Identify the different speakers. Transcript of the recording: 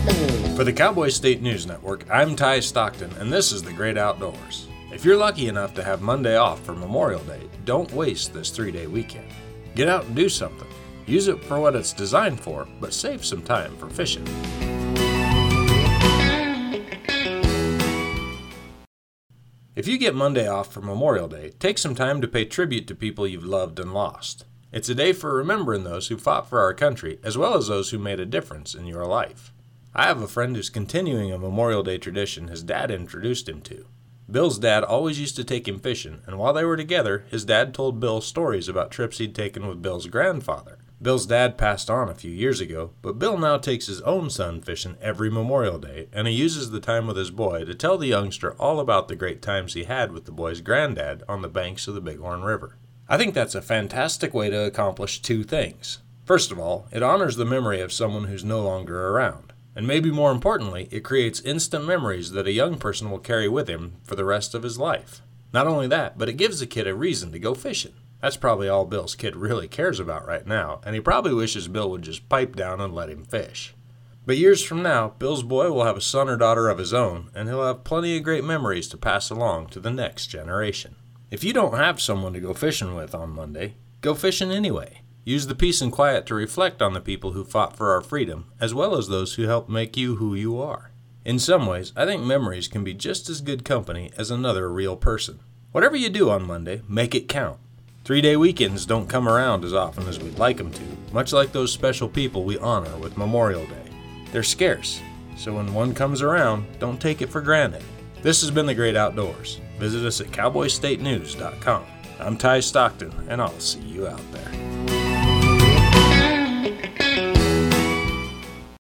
Speaker 1: For the Cowboy State News Network, I'm Ty Stockton, and this is The Great Outdoors. If you're lucky enough to have Monday off for Memorial Day, don't waste this 3-day weekend. Get out and do something. Use it for what it's designed for, but save some time for fishing. If you get Monday off for Memorial Day, take some time to pay tribute to people you've loved and lost. It's a day for remembering those who fought for our country, as well as those who made a difference in your life. I have a friend who's continuing a Memorial Day tradition his dad introduced him to. Bill's dad always used to take him fishing, and while they were together, his dad told Bill stories about trips he'd taken with Bill's grandfather. Bill's dad passed on a few years ago, but Bill now takes his own son fishing every Memorial Day, and he uses the time with his boy to tell the youngster all about the great times he had with the boy's granddad on the banks of the Bighorn River. I think that's a fantastic way to accomplish two things. First of all, it honors the memory of someone who's no longer around. And maybe more importantly, it creates instant memories that a young person will carry with him for the rest of his life. Not only that, but it gives the kid a reason to go fishing. That's probably all Bill's kid really cares about right now, and he probably wishes Bill would just pipe down and let him fish. But years from now, Bill's boy will have a son or daughter of his own, and he'll have plenty of great memories to pass along to the next generation. If you don't have someone to go fishing with on Monday, go fishing anyway. Use the peace and quiet to reflect on the people who fought for our freedom, as well as those who helped make you who you are. In some ways, I think memories can be just as good company as another real person. Whatever you do on Monday, make it count. 3-day weekends don't come around as often as we'd like them to, much like those special people we honor with Memorial Day. They're scarce, so when one comes around, don't take it for granted. This has been The Great Outdoors. Visit us at cowboystatenews.com. I'm Ty Stockton, and I'll see you out there.